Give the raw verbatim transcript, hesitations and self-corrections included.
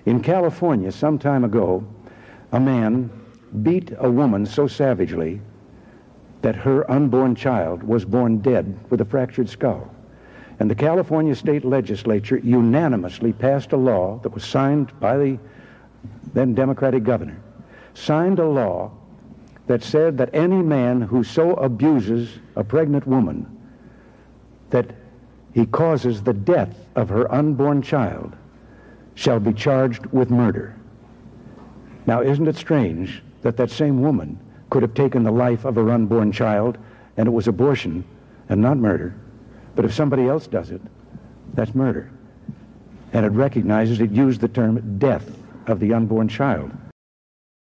In California, some time ago, a man beat a woman so savagely that her unborn child was born dead with a fractured skull. And the California state legislature unanimously passed a law that was signed by the then Democratic governor, signed a law that said that any man who so abuses a pregnant woman that he causes the death of her unborn child shall be charged with murder. Now, isn't it strange that that same woman could have taken the life of her unborn child and it was abortion and not murder? But if somebody else does it, that's murder. And it recognizes, it used the term death of the unborn child.